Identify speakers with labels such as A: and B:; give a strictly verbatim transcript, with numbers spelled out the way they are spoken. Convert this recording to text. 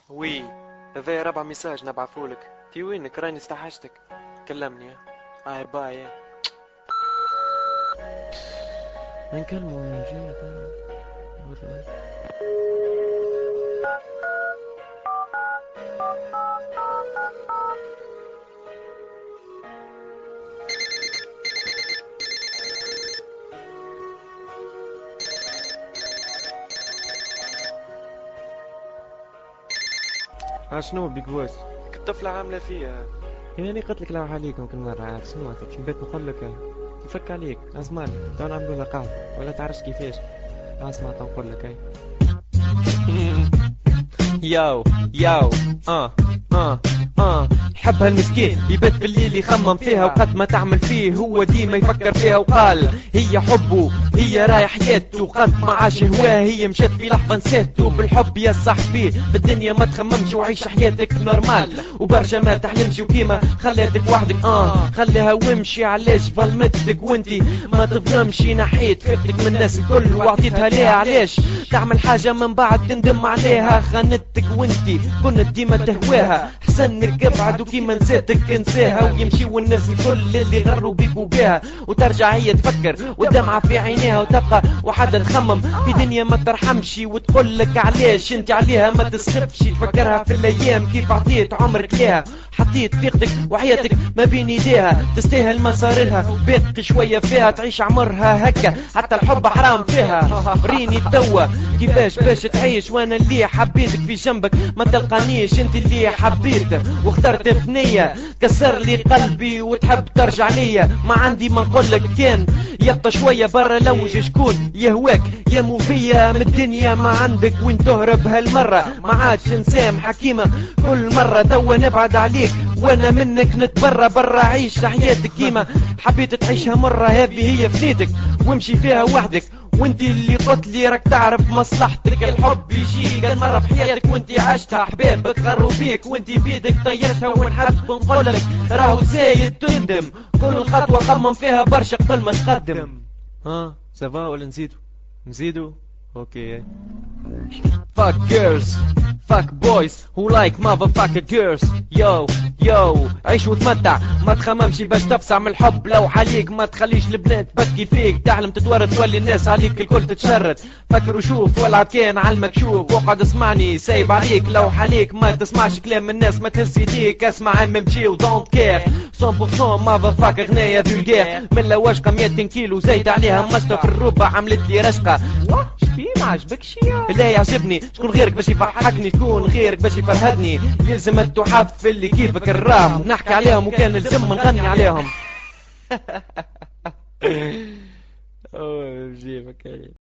A: وي، هذا رابع ميساج نبعثهولك. تي وينك؟ راني استحشتك. كلمني. هاي باي. نكلمه من جهة. ها شنو بيج بوس؟ الطفلة عاملة فيها. يعني قلت لك لو عليكم كل مرة عاد شنو شو بيت نقول لك؟ يفك عليك اسمعني تو نعملوا لها قهوة ولا تعرفش كيفاش؟ اسمع تو نقول لك هاي. ياو ياو اه اه اه حبها المسكين يبات بالليل يخمم فيها وقد ما تعمل فيه هو ديما يفكر فيها وقال هي حبه هي رايح حياته وقد ما عاش هواه هي مشات في لحظة نسيته بالحب يا صاحبي بالدنيا ما تخممش وعيش حياتك نورمال وبرشا ما تحلمش وكيما خليتك وحدك اه خليها وامشي علاش ظلمتك وانتي ما تظلمش نحيت فكرك من الناس الكل وعطيتها ليها علاش تعمل حاجة من بعد تندم عليها خانتك وانتي كنت ديما تهواها حسن نركب عدو كيما نسيتك انساها ويمشي والناس الكل اللي غروا بيك وبيها وترجع هي تفكر والدمعة في عينيها وتبقى وحدة تخمم في دنيا ما ترحمش وتقول لك علاش انت عليها ما تسخفش تفكرها في الايام كيف عطيت عمرك ليها حطيت ثقتك وحياتك ما بين ايديها تستاهل مصاريها بيت شوية فيها تعيش عمرها هكا حتى الحب حرام فيها ريني توا كيفاش باش تعيش وانا اللي حبيتك في جنبك ما تلقانيش انت اللي حبيت واخترت ثنية كسر لي قلبي وتحب ترجع ليا ما عندي ما نقولك كان يبقى شوية برا لوج شكون يهواك يا موفية من الدنيا ما عندك وين تهرب هالمرة ما عادش نسام حكيمة كل مرة توا نبعد عليك وانا منك نتبرى برا عيش حياتك كيما حبيت تعيشها مرة هذه هي فنيتك وامشي فيها وحدك وانتي اللي قلت لي راك تعرف مصلحتك الحب يجي كان مرة في حياتك وانتي عشتها احباب تغروا بيك وانتي بيدك طيرتها ونحب نقولك راهو زايد تندم كل خطوة خمم فيها برشا قبل ما تقدم. ها سافا ولا نزيدو؟ نزيدو اوكي. Fuck girls, fuck boys who like motherfucker girls. Yo, yo, عيش وتمتع ما تخممش باش تفسع من الحب لو عليك ما تخليش البنات تبكي فيك تعلم تتورط تولي الناس عليك الكل تتشرد فكر وشوف ولا كان على المكشوف وقعد اسمعني سايب عليك لو عليك ما تسمعش كلام الناس ما تهز يديك اسمع ام ام جي و don't care مية بالمية motherfucker غناية فولجير من لواشقة ميتين كيلو زايد عليها مسطة في الربع عملت لي رشقة شفي ما عجبكش لا يعجبني شكون غيرك باش يضحكني شكون غيرك باش يفرهدني يلزم التحف اللي كيفك الرام نحكي عليهم وكان لازم نغني عليهم. اوه جيبك